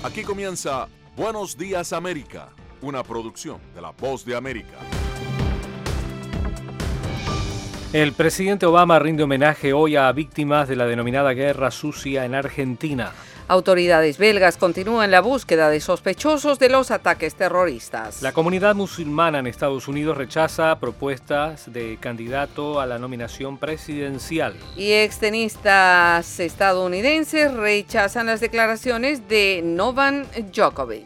Aquí comienza Buenos Días América, una producción de La Voz de América. El presidente Obama rinde homenaje hoy a víctimas de la denominada Guerra Sucia en Argentina. Autoridades belgas continúan la búsqueda de sospechosos de los ataques terroristas. La comunidad musulmana en Estados Unidos rechaza propuestas de candidato a la nominación presidencial. Y extenistas estadounidenses rechazan las declaraciones de Novak Djokovic.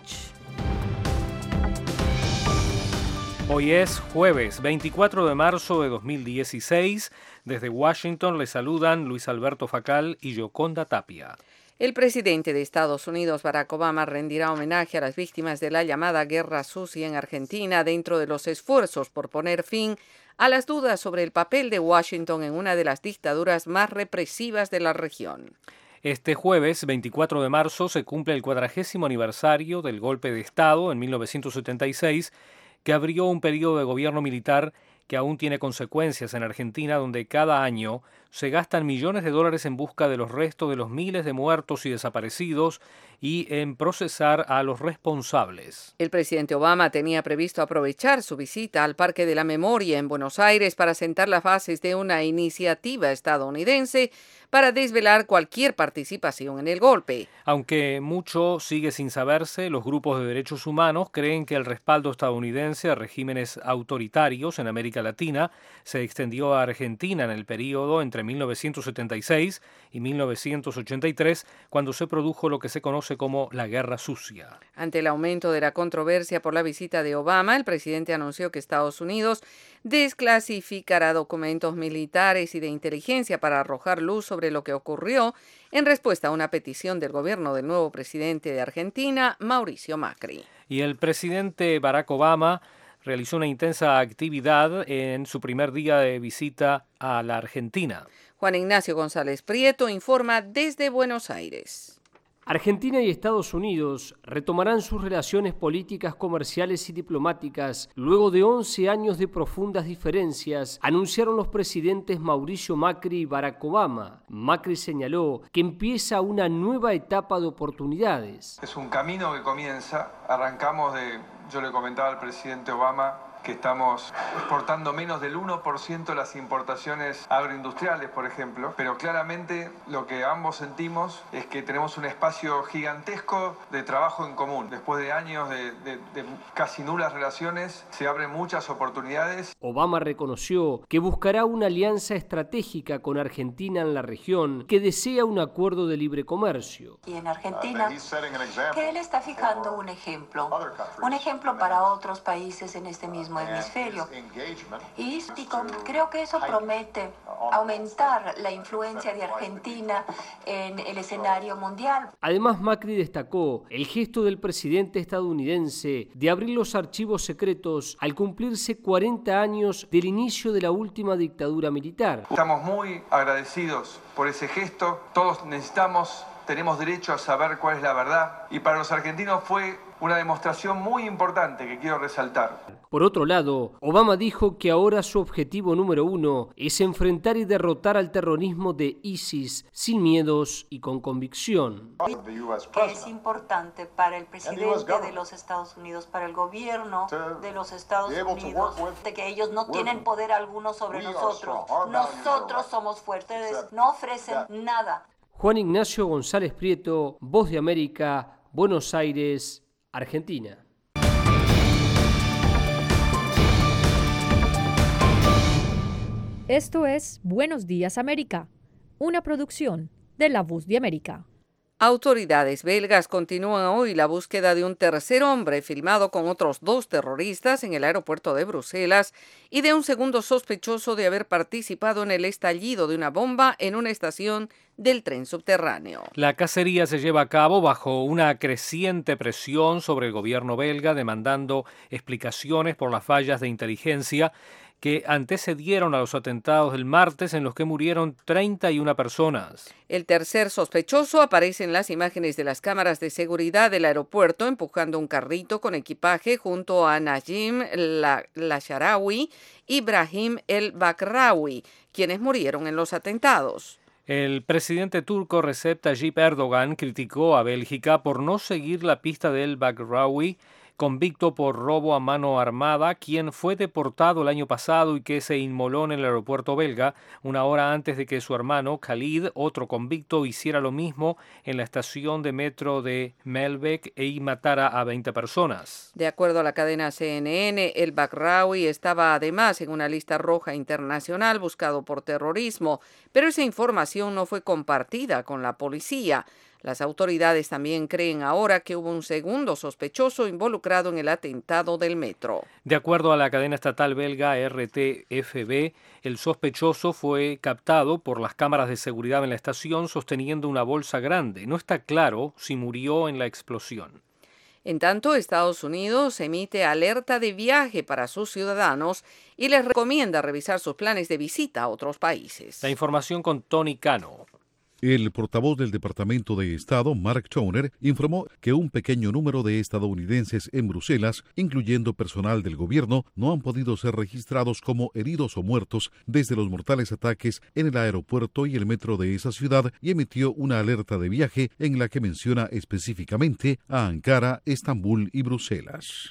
Hoy es jueves 24 de marzo de 2016. Desde Washington les saludan Luis Alberto Facal y Yoconda Tapia. El presidente de Estados Unidos, Barack Obama, rendirá homenaje a las víctimas de la llamada Guerra Sucia en Argentina dentro de los esfuerzos por poner fin a las dudas sobre el papel de Washington en una de las dictaduras más represivas de la región. Este jueves, 24 de marzo, se cumple el 40º aniversario del golpe de Estado en 1976, que abrió un periodo de gobierno militar que aún tiene consecuencias en Argentina, donde cada año se gastan millones de dólares en busca de los restos de los miles de muertos y desaparecidos y en procesar a los responsables. El presidente Obama tenía previsto aprovechar su visita al Parque de la Memoria en Buenos Aires para sentar las bases de una iniciativa estadounidense para desvelar cualquier participación en el golpe. Aunque mucho sigue sin saberse, los grupos de derechos humanos creen que el respaldo estadounidense a regímenes autoritarios en América Latina se extendió a Argentina en el periodo entre 1976 y 1983, cuando se produjo lo que se conoce como la Guerra Sucia. Ante el aumento de la controversia por la visita de Obama, el presidente anunció que Estados Unidos desclasificará documentos militares y de inteligencia para arrojar luz sobre lo que ocurrió en respuesta a una petición del gobierno del nuevo presidente de Argentina, Mauricio Macri. Y el presidente Barack Obama realizó una intensa actividad en su primer día de visita a la Argentina. Juan Ignacio González Prieto informa desde Buenos Aires. Argentina y Estados Unidos retomarán sus relaciones políticas, comerciales y diplomáticas luego de 11 años de profundas diferencias, anunciaron los presidentes Mauricio Macri y Barack Obama. Macri señaló que empieza una nueva etapa de oportunidades. Es un camino que comienza, yo le comentaba al presidente Obama que estamos exportando menos del 1% de las importaciones agroindustriales, por ejemplo, pero claramente lo que ambos sentimos es que tenemos un espacio gigantesco de trabajo en común. Después de años de casi nulas relaciones, se abren muchas oportunidades. Obama reconoció que buscará una alianza estratégica con Argentina en la región, que desea un acuerdo de libre comercio. Y en Argentina, que él está fijando un ejemplo para otros países en este mismo hemisferio. Y creo que eso promete aumentar la influencia de Argentina en el escenario mundial. Además, Macri destacó el gesto del presidente estadounidense de abrir los archivos secretos al cumplirse 40 años del inicio de la última dictadura militar. Estamos muy agradecidos por ese gesto. Todos tenemos derecho a saber cuál es la verdad. Y para los argentinos fue una demostración muy importante que quiero resaltar. Por otro lado, Obama dijo que ahora su objetivo número 1 es enfrentar y derrotar al terrorismo de ISIS sin miedos y con convicción. Es importante para el presidente de los Estados Unidos, para el gobierno de los Estados Unidos, de que ellos no tienen poder alguno sobre nosotros. Nosotros somos fuertes, no ofrecen nada. Juan Ignacio González Prieto, Voz de América, Buenos Aires, Argentina. Esto es Buenos Días América, una producción de La Voz de América. Autoridades belgas continúan hoy la búsqueda de un tercer hombre filmado con otros 2 terroristas en el aeropuerto de Bruselas y de un segundo sospechoso de haber participado en el estallido de una bomba en una estación del tren subterráneo. La cacería se lleva a cabo bajo una creciente presión sobre el gobierno belga, demandando explicaciones por las fallas de inteligencia que antecedieron a los atentados del martes en los que murieron 31 personas. El tercer sospechoso aparece en las imágenes de las cámaras de seguridad del aeropuerto empujando un carrito con equipaje junto a Najim Lasharawi y Brahim El Bakraoui, quienes murieron en los atentados. El presidente turco Recep Tayyip Erdogan criticó a Bélgica por no seguir la pista del Baghraoui, convicto por robo a mano armada, quien fue deportado el año pasado y que se inmoló en el aeropuerto belga una hora antes de que su hermano Khalid, otro convicto, hiciera lo mismo en la estación de metro de Melbeek y matara a 20 personas. De acuerdo a la cadena CNN, el Baghraoui estaba además en una lista roja internacional buscado por terrorismo, pero esa información no fue compartida con la policía. Las autoridades también creen ahora que hubo un segundo sospechoso involucrado en el atentado del metro. De acuerdo a la cadena estatal belga RTFB, el sospechoso fue captado por las cámaras de seguridad en la estación sosteniendo una bolsa grande. No está claro si murió en la explosión. En tanto, Estados Unidos emite alerta de viaje para sus ciudadanos y les recomienda revisar sus planes de visita a otros países. La información con Tony Cano. El portavoz del Departamento de Estado, Mark Toner, informó que un pequeño número de estadounidenses en Bruselas, incluyendo personal del gobierno, no han podido ser registrados como heridos o muertos desde los mortales ataques en el aeropuerto y el metro de esa ciudad y emitió una alerta de viaje en la que menciona específicamente a Ankara, Estambul y Bruselas.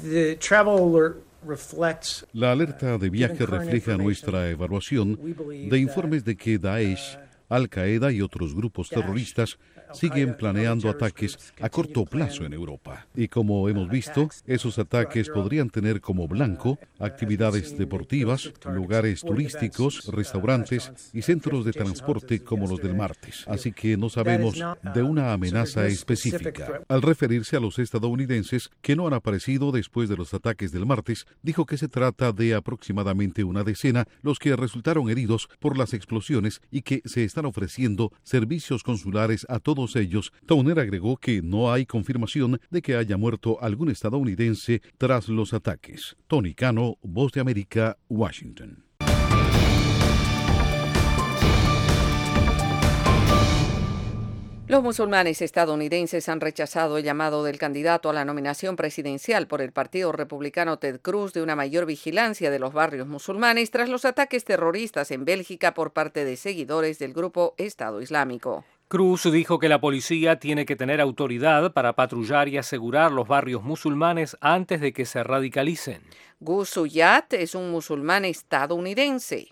La alerta de viaje refleja nuestra evaluación de informes de que Daesh, Al-Qaeda y otros grupos terroristas siguen planeando ataques a corto plazo en Europa. Y como hemos visto, esos ataques podrían tener como blanco actividades deportivas, lugares turísticos, restaurantes y centros de transporte como los del martes. Así que no sabemos de una amenaza específica. Al referirse a los estadounidenses que no han aparecido después de los ataques del martes, dijo que se trata de aproximadamente una decena los que resultaron heridos por las explosiones y que se están ofreciendo servicios consulares a todos ellos. Toner agregó que no hay confirmación de que haya muerto algún estadounidense tras los ataques. Tony Cano, Voz de América, Washington. Los musulmanes estadounidenses han rechazado el llamado del candidato a la nominación presidencial por el Partido Republicano Ted Cruz de una mayor vigilancia de los barrios musulmanes tras los ataques terroristas en Bélgica por parte de seguidores del grupo Estado Islámico. Cruz dijo que la policía tiene que tener autoridad para patrullar y asegurar los barrios musulmanes antes de que se radicalicen. Gus Suyat es un musulmán estadounidense.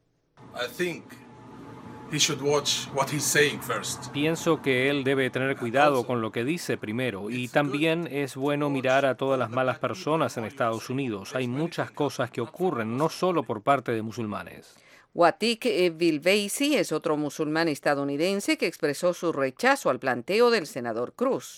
Pienso que él debe tener cuidado con lo que dice primero, y también es bueno mirar a todas las malas personas en Estados Unidos. Hay muchas cosas que ocurren, no solo por parte de musulmanes. Watik Bilbeisi es otro musulmán estadounidense que expresó su rechazo al planteo del senador Cruz.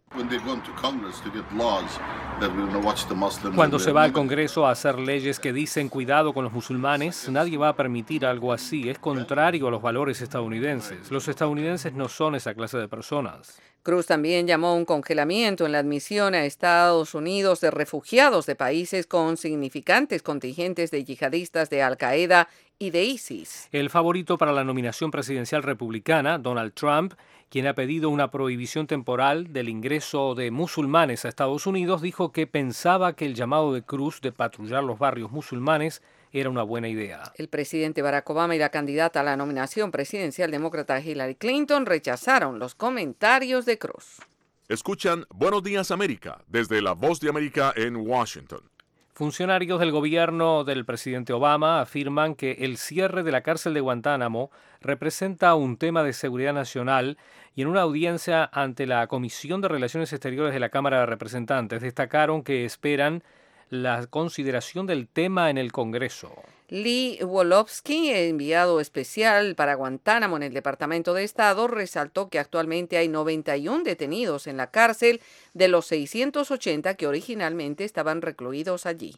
Cuando se va al Congreso a hacer leyes que dicen cuidado con los musulmanes, nadie va a permitir algo así. Es contrario a los valores estadounidenses. Los estadounidenses no son esa clase de personas. Cruz también llamó a un congelamiento en la admisión a Estados Unidos de refugiados de países con significantes contingentes de yihadistas de Al-Qaeda y de ISIS. El favorito para la nominación presidencial republicana, Donald Trump, quien ha pedido una prohibición temporal del ingreso de musulmanes a Estados Unidos, dijo que pensaba que el llamado de Cruz de patrullar los barrios musulmanes era una buena idea. El presidente Barack Obama y la candidata a la nominación presidencial demócrata Hillary Clinton rechazaron los comentarios de Cruz. Escuchan Buenos Días América desde la Voz de América en Washington. Funcionarios del gobierno del presidente Obama afirman que el cierre de la cárcel de Guantánamo representa un tema de seguridad nacional y en una audiencia ante la Comisión de Relaciones Exteriores de la Cámara de Representantes destacaron que esperan la consideración del tema en el Congreso. Lee Wolofsky, enviado especial para Guantánamo en el Departamento de Estado, resaltó que actualmente hay 91 detenidos en la cárcel de los 680 que originalmente estaban recluidos allí.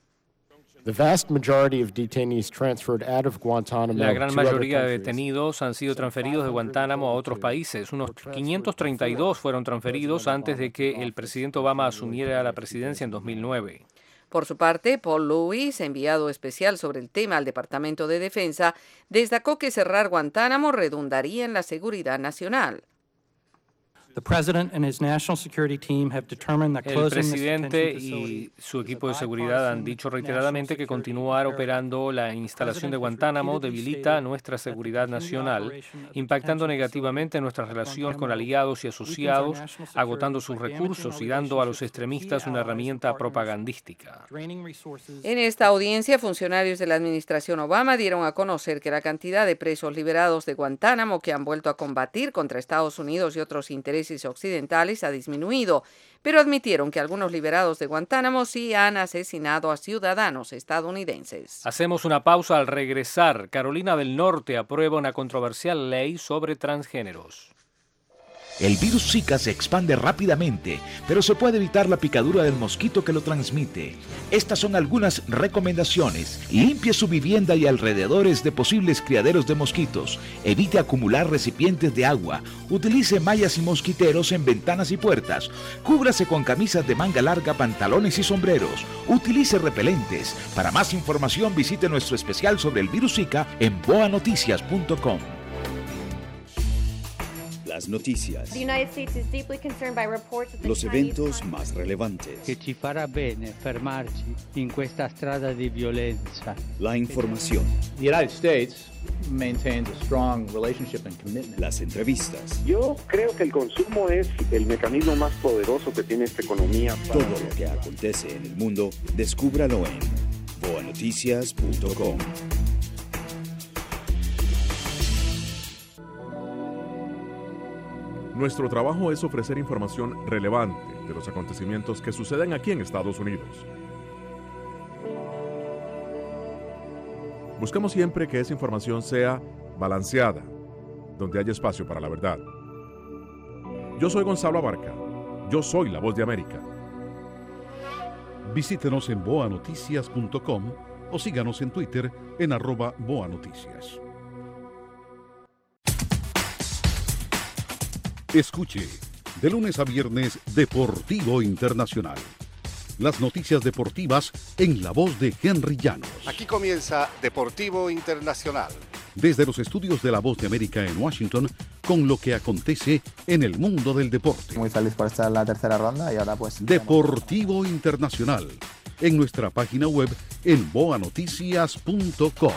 La gran mayoría de detenidos han sido transferidos de Guantánamo a otros países. Unos 532 fueron transferidos antes de que el presidente Obama asumiera la presidencia en 2009. Por su parte, Paul Lewis, enviado especial sobre el tema al Departamento de Defensa, destacó que cerrar Guantánamo redundaría en la seguridad nacional. El presidente y su equipo de seguridad han dicho reiteradamente que continuar operando la instalación de Guantánamo debilita nuestra seguridad nacional, impactando negativamente nuestras relaciones con aliados y asociados, agotando sus recursos y dando a los extremistas una herramienta propagandística. En esta audiencia, funcionarios de la administración Obama dieron a conocer que la cantidad de presos liberados de Guantánamo que han vuelto a combatir contra Estados Unidos y otros intereses occidentales ha disminuido, pero admitieron que algunos liberados de Guantánamo sí han asesinado a ciudadanos estadounidenses. Hacemos una pausa. Al regresar. Carolina del Norte aprueba una controversial ley sobre transgéneros. El virus Zika se expande rápidamente, pero se puede evitar la picadura del mosquito que lo transmite. Estas son algunas recomendaciones. Limpie su vivienda y alrededores de posibles criaderos de mosquitos. Evite acumular recipientes de agua. Utilice mallas y mosquiteros en ventanas y puertas. Cúbrase con camisas de manga larga, pantalones y sombreros. Utilice repelentes. Para más información visite nuestro especial sobre el virus Zika en boanoticias.com. Las noticias, los eventos más relevantes, che ci farà bene fermarci in questa strada di violenza. La información, The United States maintains a strong relationship and commitment. Las entrevistas. Yo creo que el consumo es el mecanismo más poderoso que tiene esta economía. Todo lo que acontece en el mundo, descúbralo en boanoticias.com. Nuestro trabajo es ofrecer información relevante de los acontecimientos que suceden aquí en Estados Unidos. Buscamos siempre que esa información sea balanceada, donde haya espacio para la verdad. Yo soy Gonzalo Abarca. Yo soy la Voz de América. Visítenos en boanoticias.com o síganos en Twitter en @boanoticias. Escuche, de lunes a viernes, Deportivo Internacional. Las noticias deportivas en la voz de Henry Llanos. Aquí comienza Deportivo Internacional. Desde los estudios de La Voz de América en Washington, con lo que acontece en el mundo del deporte. Muy feliz por estar en la tercera ronda y ahora pues... Deportivo Internacional, en nuestra página web en boanoticias.com.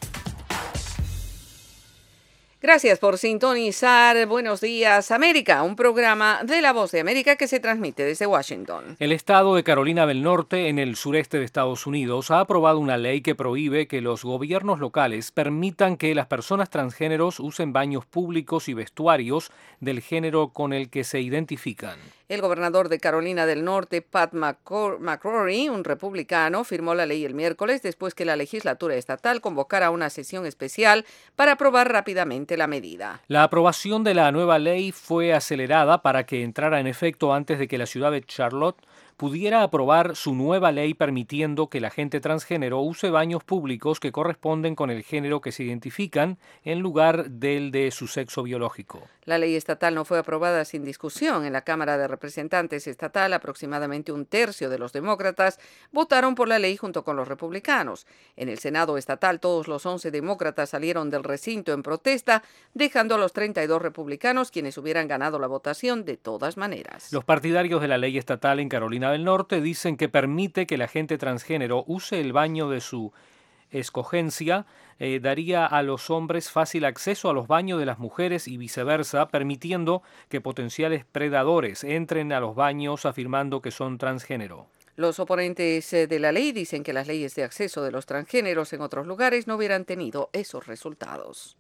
Gracias por sintonizar Buenos Días América, un programa de La Voz de América que se transmite desde Washington. El estado de Carolina del Norte, en el sureste de Estados Unidos, ha aprobado una ley que prohíbe que los gobiernos locales permitan que las personas transgéneros usen baños públicos y vestuarios del género con el que se identifican. El gobernador de Carolina del Norte, Pat McCrory, un republicano, firmó la ley el miércoles después que la legislatura estatal convocara una sesión especial para aprobar rápidamente la medida. La aprobación de la nueva ley fue acelerada para que entrara en efecto antes de que la ciudad de Charlotte pudiera aprobar su nueva ley permitiendo que la gente transgénero use baños públicos que corresponden con el género que se identifican en lugar del de su sexo biológico. La ley estatal no fue aprobada sin discusión. En la Cámara de Representantes estatal, aproximadamente un tercio de los demócratas votaron por la ley junto con los republicanos. En el Senado estatal, todos los 11 demócratas salieron del recinto en protesta, dejando a los 32 republicanos quienes hubieran ganado la votación de todas maneras. Los partidarios de la ley estatal en Carolina del Norte dicen que permite que la gente transgénero use el baño de su escogencia, daría a los hombres fácil acceso a los baños de las mujeres y viceversa, permitiendo que potenciales predadores entren a los baños afirmando que son transgénero. Los oponentes de la ley dicen que las leyes de acceso de los transgéneros en otros lugares no hubieran tenido esos resultados.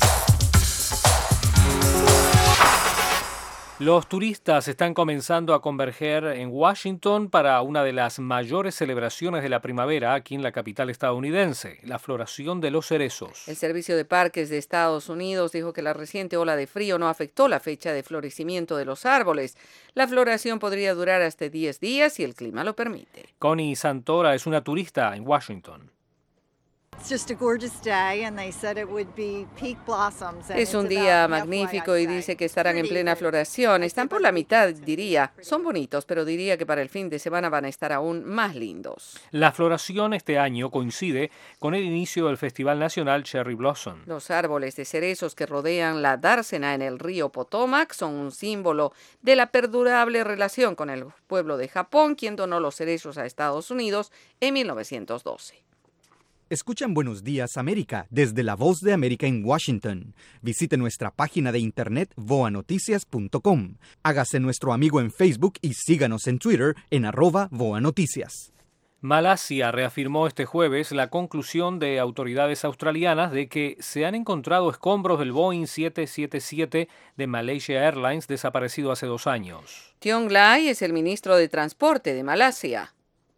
Los turistas están comenzando a converger en Washington para una de las mayores celebraciones de la primavera aquí en la capital estadounidense, la floración de los cerezos. El Servicio de Parques de Estados Unidos dijo que la reciente ola de frío no afectó la fecha de florecimiento de los árboles. La floración podría durar hasta 10 días si el clima lo permite. Connie Santora es una turista en Washington. Es un día magnífico y dice que estarán en plena floración. Están por la mitad, diría. Son bonitos, pero diría que para el fin de semana van a estar aún más lindos. La floración este año coincide con el inicio del Festival Nacional Cherry Blossom. Los árboles de cerezos que rodean la dársena en el río Potomac son un símbolo de la perdurable relación con el pueblo de Japón, quien donó los cerezos a Estados Unidos en 1912. Escuchan Buenos Días América desde La Voz de América en Washington. Visite nuestra página de internet voanoticias.com. Hágase nuestro amigo en Facebook y síganos en Twitter en @voanoticias. Malasia reafirmó este jueves la conclusión de autoridades australianas de que se han encontrado escombros del Boeing 777 de Malaysia Airlines desaparecido hace 2 años. Tiong Lai es el ministro de Transporte de Malasia.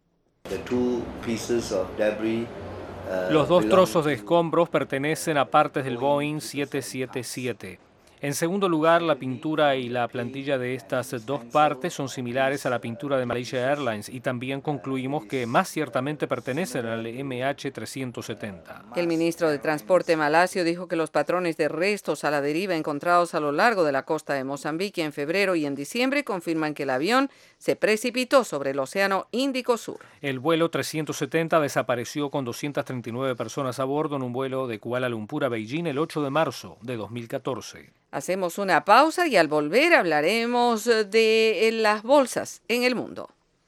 Los 2 trozos de escombros pertenecen a partes del Boeing 777. En segundo lugar, la pintura y la plantilla de estas 2 partes son similares a la pintura de Malaysia Airlines y también concluimos que más ciertamente pertenecen al MH370. El ministro de Transporte malasio dijo que los patrones de restos a la deriva encontrados a lo largo de la costa de Mozambique en febrero y en diciembre confirman que el avión se precipitó sobre el Océano Índico Sur. El vuelo 370 desapareció con 239 personas a bordo en un vuelo de Kuala Lumpur a Beijing el 8 de marzo de 2014. Hacemos una pausa y al volver hablaremos de las bolsas en el mundo.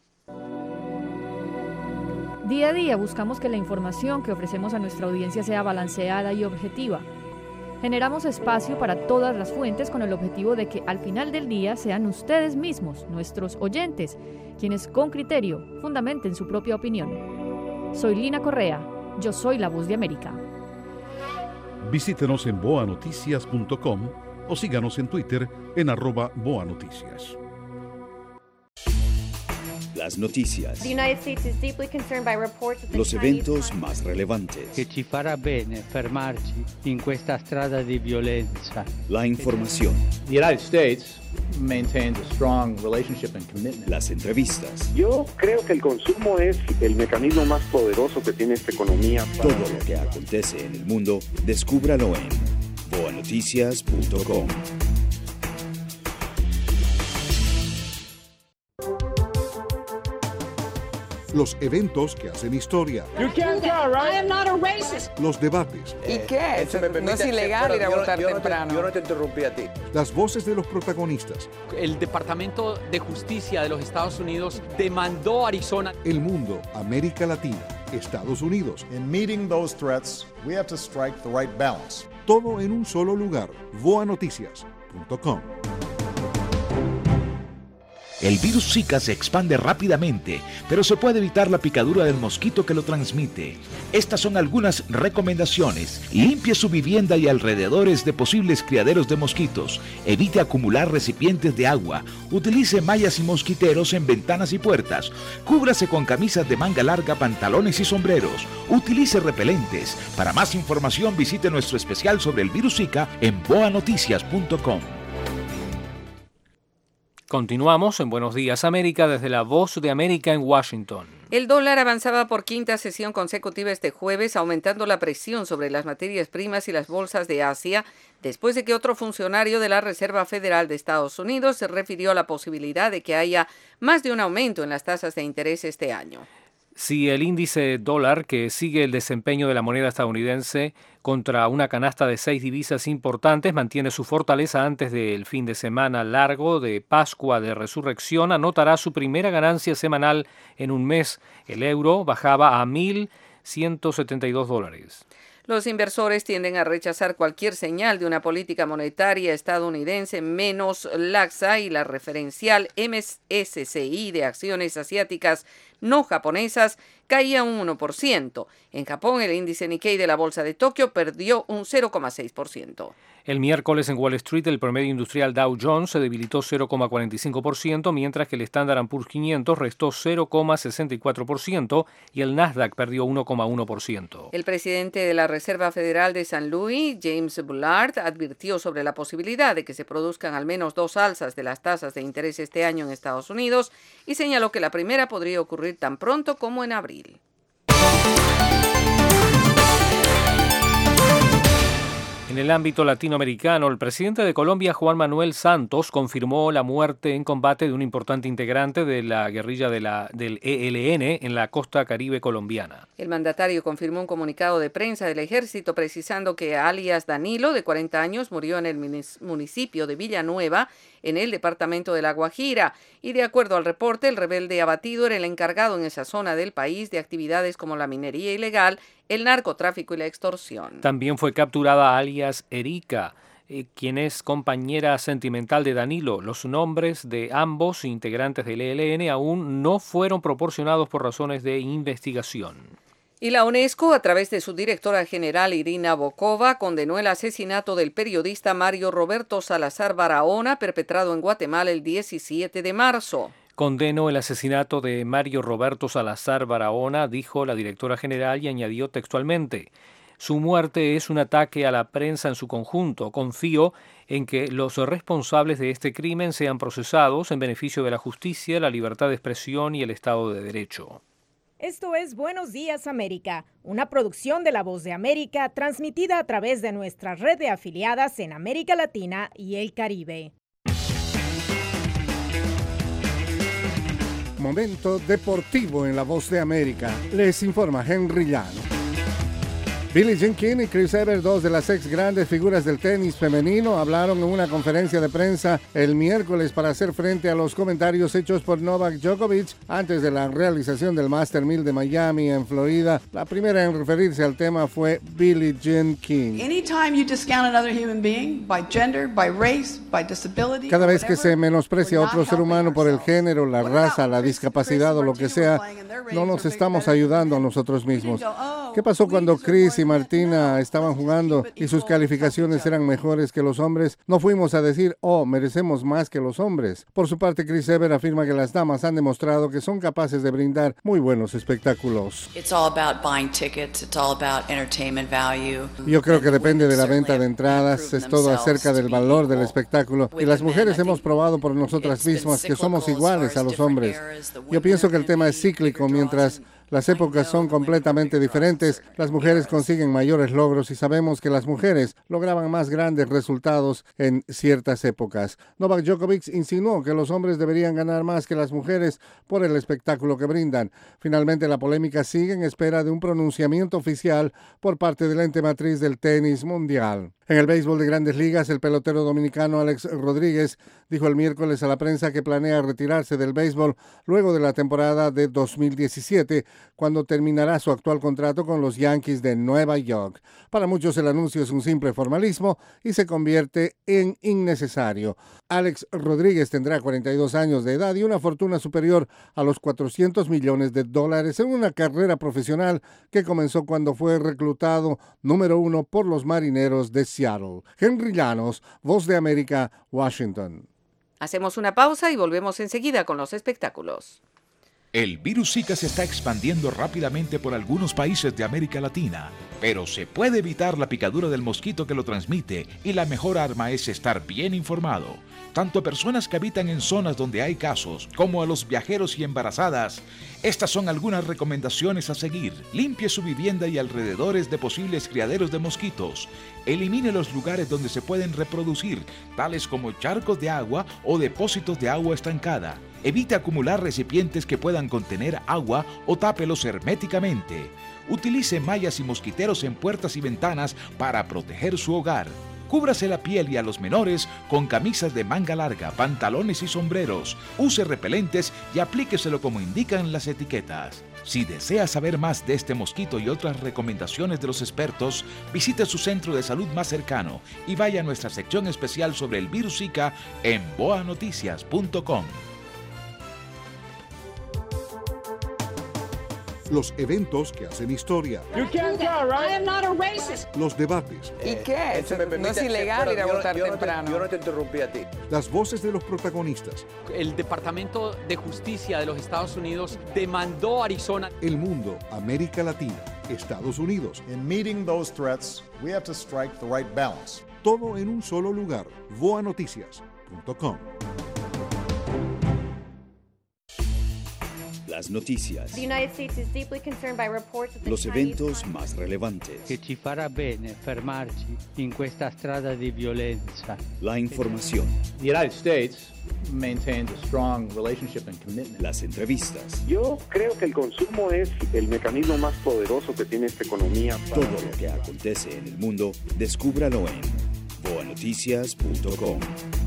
Día a día buscamos que la información que ofrecemos a nuestra audiencia sea balanceada y objetiva. Generamos espacio para todas las fuentes con el objetivo de que al final del día sean ustedes mismos, nuestros oyentes, quienes con criterio fundamenten su propia opinión. Soy Lina Correa, yo soy La Voz de América. Visítenos en voanoticias.com o síganos en Twitter en @voanoticias. Las noticias. Los eventos más relevantes. Che ci farà bene fermarci in questa strada di violenza. La información. The United States maintains a strong relationship and commitment. Las entrevistas. Yo creo que el consumo es el mecanismo más poderoso que tiene esta economía. Todo lo que acontece en el mundo, descúbralo en voanoticias.com. Los eventos que hacen historia. Los debates. ¿Y qué? No es ilegal ir a votar temprano. Yo no te interrumpí a ti. Las voces de los protagonistas. El Departamento de Justicia de los Estados Unidos demandó a Arizona. El mundo, América Latina, Estados Unidos. In meeting those threats, we have to strike the right balance. Todo en un solo lugar. voanoticias.com. El virus Zika se expande rápidamente, pero se puede evitar la picadura del mosquito que lo transmite. Estas son algunas recomendaciones. Limpie su vivienda y alrededores de posibles criaderos de mosquitos. Evite acumular recipientes de agua. Utilice mallas y mosquiteros en ventanas y puertas. Cúbrase con camisas de manga larga, pantalones y sombreros. Utilice repelentes. Para más información visite nuestro especial sobre el virus Zika en voanoticias.com. Continuamos en Buenos Días América desde La Voz de América en Washington. El dólar avanzaba por quinta sesión consecutiva este jueves, aumentando la presión sobre las materias primas y las bolsas de Asia, después de que otro funcionario de la Reserva Federal de Estados Unidos se refirió a la posibilidad de que haya más de un aumento en las tasas de interés este año. Si el índice dólar, que sigue el desempeño de la moneda estadounidense contra una canasta de 6 divisas importantes, mantiene su fortaleza antes del fin de semana largo de Pascua de Resurrección, anotará su primera ganancia semanal en un mes. El euro bajaba a $1,172. Los inversores tienden a rechazar cualquier señal de una política monetaria estadounidense menos laxa y la referencial MSCI de acciones asiáticas no japonesas caía un 1%. En Japón, el índice Nikkei de la bolsa de Tokio perdió un 0,6%. El miércoles en Wall Street, el promedio industrial Dow Jones se debilitó 0,45%, mientras que el Standard & Poor's 500 restó 0,64% y el Nasdaq perdió 1,1%. El presidente de la Reserva Federal de San Luis, James Bullard, advirtió sobre la posibilidad de que se produzcan al menos 2 alzas de las tasas de interés este año en Estados Unidos y señaló que la primera podría ocurrir tan pronto como en abril. ámbito latinoamericano, el presidente de Colombia, Juan Manuel Santos, confirmó la muerte en combate de un importante integrante de la guerrilla del ELN en la costa caribe colombiana. El mandatario confirmó un comunicado de prensa del ejército precisando que alias Danilo, de 40 años, murió en el municipio de Villanueva, en el departamento de La Guajira, y de acuerdo al reporte, el rebelde abatido era el encargado en esa zona del país de actividades como la minería ilegal, el narcotráfico y la extorsión. También fue capturada alias Erika, quien es compañera sentimental de Danilo. Los nombres de ambos integrantes del ELN aún no fueron proporcionados por razones de investigación. Y la UNESCO, a través de su directora general Irina Bokova, condenó el asesinato del periodista Mario Roberto Salazar Barahona, perpetrado en Guatemala el 17 de marzo. Condeno el asesinato de Mario Roberto Salazar Barahona, dijo la directora general, y añadió textualmente: su muerte es un ataque a la prensa en su conjunto. Confío en que los responsables de este crimen sean procesados en beneficio de la justicia, la libertad de expresión y el Estado de Derecho. Esto es Buenos Días América, una producción de La Voz de América transmitida a través de nuestra red de afiliadas en América Latina y el Caribe. Momento deportivo en La Voz de América. Les informa Henry Llano. Billie Jean King y Chris Evert, dos de las ex grandes figuras del tenis femenino, hablaron en una conferencia de prensa el miércoles para hacer frente a los comentarios hechos por Novak Djokovic antes de la realización del Master 1000 de Miami en Florida. La primera en referirse al tema fue Billie Jean King. Cada vez que se menosprecia a otro ser humano por el género, la raza, la discapacidad o lo que sea, no nos estamos ayudando a nosotros mismos. ¿Qué pasó cuando Chris y Martina estaban jugando y sus calificaciones eran mejores que los hombres? No fuimos a decir, oh, merecemos más que los hombres. Por su parte, Chris Evert afirma que las damas han demostrado que son capaces de brindar muy buenos espectáculos. Yo creo que depende de la venta de entradas, es todo acerca del valor del espectáculo. Y las mujeres hemos probado por nosotras mismas que somos iguales a los hombres. Yo pienso que el tema es cíclico. Mientras las épocas son completamente diferentes, las mujeres consiguen mayores logros y sabemos que las mujeres lograban más grandes resultados en ciertas épocas. Novak Djokovic insinuó que los hombres deberían ganar más que las mujeres por el espectáculo que brindan. Finalmente, la polémica sigue en espera de un pronunciamiento oficial por parte del ente matriz del tenis mundial. En el béisbol de Grandes Ligas, el pelotero dominicano Alex Rodríguez dijo el miércoles a la prensa que planea retirarse del béisbol luego de la temporada de 2017, cuando terminará su actual contrato con los Yankees de Nueva York. Para muchos el anuncio es un simple formalismo y se convierte en innecesario. Alex Rodríguez tendrá 42 años de edad y una fortuna superior a los $400 millones en una carrera profesional que comenzó cuando fue reclutado número 1 por los Marineros de Seattle. Henry Llanos, Voz de América, Washington. Hacemos una pausa y volvemos enseguida con los espectáculos. El virus Zika se está expandiendo rápidamente por algunos países de América Latina, pero se puede evitar la picadura del mosquito que lo transmite y la mejor arma es estar bien informado. Tanto a personas que habitan en zonas donde hay casos, como a los viajeros y embarazadas. Estas son algunas recomendaciones a seguir. Limpie su vivienda y alrededores de posibles criaderos de mosquitos. Elimine los lugares donde se pueden reproducir, tales como charcos de agua o depósitos de agua estancada. Evite acumular recipientes que puedan contener agua o tápelos herméticamente. Utilice mallas y mosquiteros en puertas y ventanas para proteger su hogar. Cúbrase la piel y a los menores con camisas de manga larga, pantalones y sombreros. Use repelentes y aplíqueselo como indican las etiquetas. Si desea saber más de este mosquito y otras recomendaciones de los expertos, visite su centro de salud más cercano y vaya a nuestra sección especial sobre el virus Zika en boanoticias.com. Los eventos que hacen historia. Los debates. ¿Y qué? No es ilegal ir a votar temprano. Yo no te interrumpí a ti. Las voces de los protagonistas. El Departamento de Justicia de los Estados Unidos demandó a Arizona. El mundo, América Latina, Estados Unidos. In meeting those threats, we have to strike the right balance. Todo en un solo lugar. voanoticias.com. Las noticias. Los eventos más relevantes. Che ci farà bene fermarci in questa strada di violenza. La información. The United States maintains a strong relationship and commitment. Las entrevistas. Yo creo que el consumo es el mecanismo más poderoso que tiene esta economía. Todo lo que acontece en el mundo, descúbralo en voanoticias.com.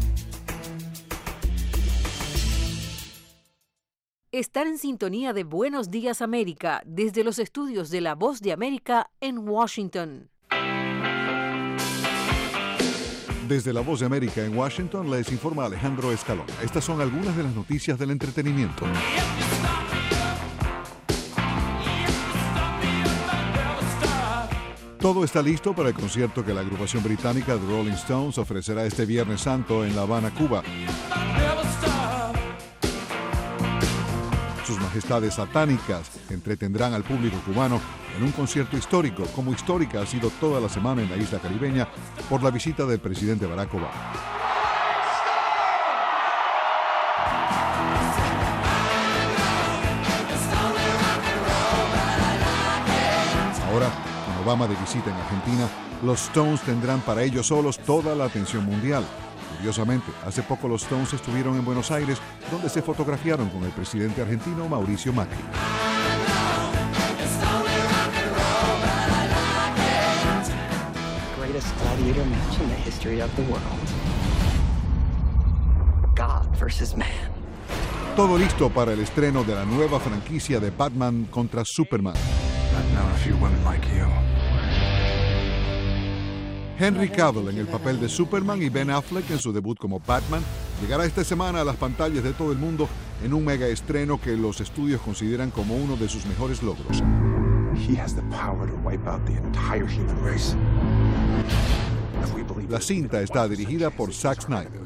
Estar en sintonía de Buenos Días América desde los estudios de La Voz de América en Washington. Desde La Voz de América en Washington les informa Alejandro Escalón. Estas son algunas de las noticias del entretenimiento. Todo está listo para el concierto que la agrupación británica The Rolling Stones ofrecerá este Viernes Santo en La Habana, Cuba. Sus majestades satánicas entretendrán al público cubano en un concierto histórico, como histórica ha sido toda la semana en la isla caribeña por la visita del presidente Barack Obama. Ahora, con Obama de visita en Argentina, los Stones tendrán para ellos solos toda la atención mundial. Curiosamente, hace poco los Stones estuvieron en Buenos Aires, donde se fotografiaron con el presidente argentino Mauricio Macri. Greatest gladiator match in the history of the world. God versus man. Todo listo para el estreno de la nueva franquicia de Batman contra Superman. Henry Cavill en el papel de Superman y Ben Affleck en su debut como Batman llegará esta semana a las pantallas de todo el mundo en un mega estreno que los estudios consideran como uno de sus mejores logros. La cinta está dirigida por Zack Snyder.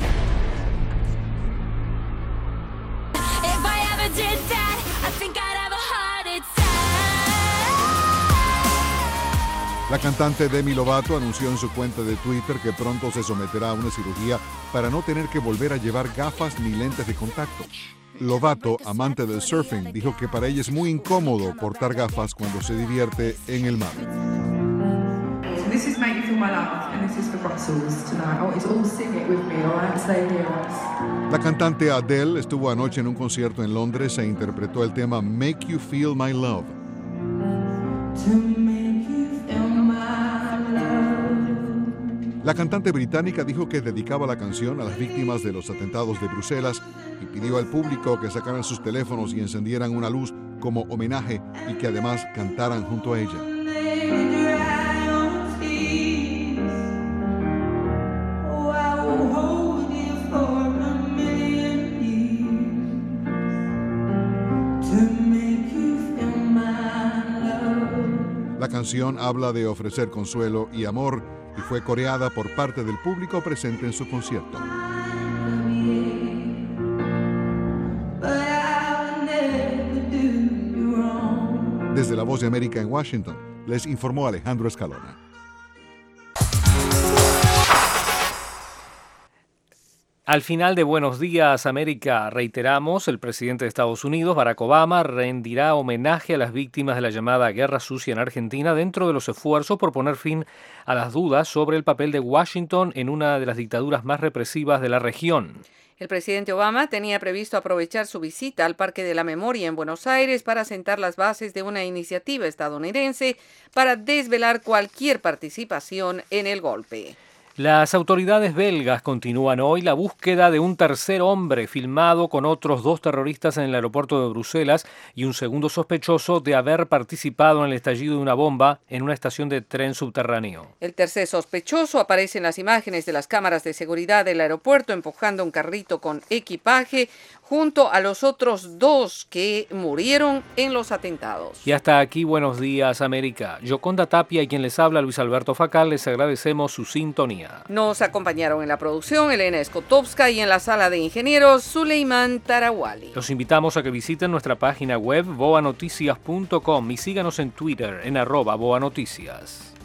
La cantante Demi Lovato anunció en su cuenta de Twitter que pronto se someterá a una cirugía para no tener que volver a llevar gafas ni lentes de contacto. Lovato, amante del surfing, dijo que para ella es muy incómodo portar gafas cuando se divierte en el mar. La cantante Adele estuvo anoche en un concierto en Londres e interpretó el tema Make You Feel My Love. La cantante británica dijo que dedicaba la canción a las víctimas de los atentados de Bruselas y pidió al público que sacaran sus teléfonos y encendieran una luz como homenaje y que además cantaran junto a ella. La canción habla de ofrecer consuelo y amor y fue coreada por parte del público presente en su concierto. Desde La Voz de América en Washington, les informó Alejandro Escalona. Al final de Buenos Días América, reiteramos, el presidente de Estados Unidos, Barack Obama, rendirá homenaje a las víctimas de la llamada Guerra Sucia en Argentina dentro de los esfuerzos por poner fin a las dudas sobre el papel de Washington en una de las dictaduras más represivas de la región. El presidente Obama tenía previsto aprovechar su visita al Parque de la Memoria en Buenos Aires para sentar las bases de una iniciativa estadounidense para desvelar cualquier participación en el golpe. Las autoridades belgas continúan hoy la búsqueda de un tercer hombre filmado con otros 2 terroristas en el aeropuerto de Bruselas y un segundo sospechoso de haber participado en el estallido de una bomba en una estación de tren subterráneo. El tercer sospechoso aparece en las imágenes de las cámaras de seguridad del aeropuerto empujando un carrito con equipaje junto a los otros 2 que murieron en los atentados. Y hasta aquí Buenos Días América. Yoconda Tapia y quien les habla, Luis Alberto Facal, les agradecemos su sintonía. Nos acompañaron en la producción Elena Skotowska y en la sala de ingenieros Suleiman Tarawali. Los invitamos a que visiten nuestra página web voanoticias.com y síganos en Twitter en @voanoticias.